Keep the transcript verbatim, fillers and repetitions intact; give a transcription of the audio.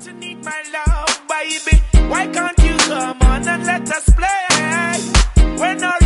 you need my love, baby? Why can't you come on and let us play? When our